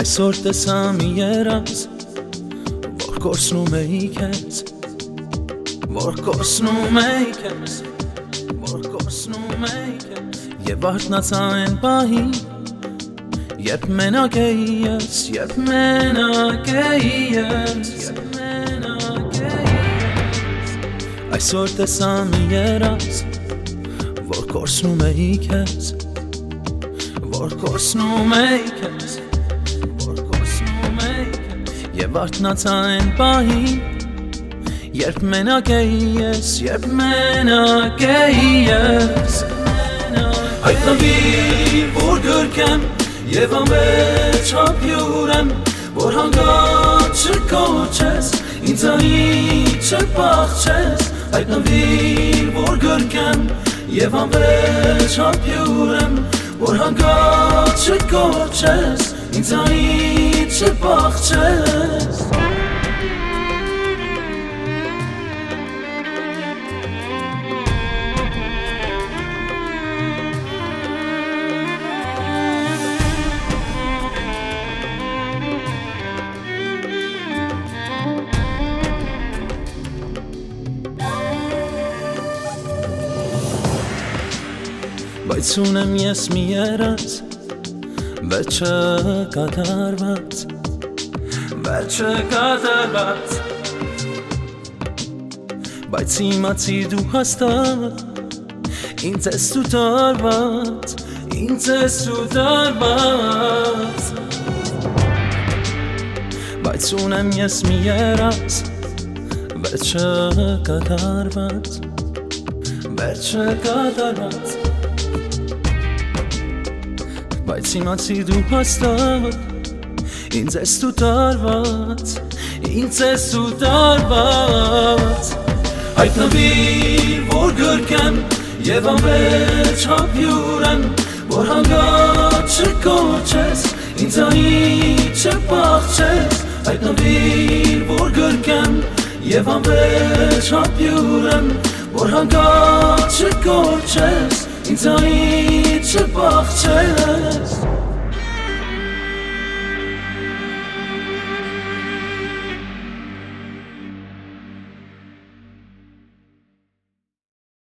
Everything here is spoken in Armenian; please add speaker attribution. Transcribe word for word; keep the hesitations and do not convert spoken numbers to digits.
Speaker 1: Այսօր տեսա մի երազ, որ կորցնում էի քեզ, որ կորցնում էի քեզ, որ կորցնում էի քեզ, եւ արթնացա այն պահին, երբ մենակ էի ես, երբ մենակ էի ես, երբ մենակ էի ես, այսօր տեսա մի երազ, որ կորցնում էի քեզ, որ կորցնում էի քեզ, Եվ արթնացա այն պահին, երբ մենակ էի ես, երբ մենակ էի ես, հայտնվի, որ գրկեմ և ամբեր չապյուրեմ, որ հանգած չկոչես, ինձանից չպաղչես, հայտնվի, որ գրկեմ և ամբեր չապյուրեմ, որ հանգած չկոչես, ինձանից չպաղչես Բայց ունեմ ես մի երազ Վերջը կատարված, վերջը կատարված Բայց իմացի դու հաստատ, ինձ ես դու տարված, ինձ ես դու տարված Բայց ունեմ ես մի երազ, վերջը կատարված, վերջը կատարված Բայց իմացի դու հաստատ, ինձ ես դու տարված, ինձ ես դու տարված Հայտնվի, որ գրկեմ և ամբեր չապյուրեմ, որ հանգած չկոչես, ինձանից չպաղչես Հայտնվի, որ գրկեմ և ամբեր չապյուրեմ, որ հանգած չկոչես Ինձանից չպաղչես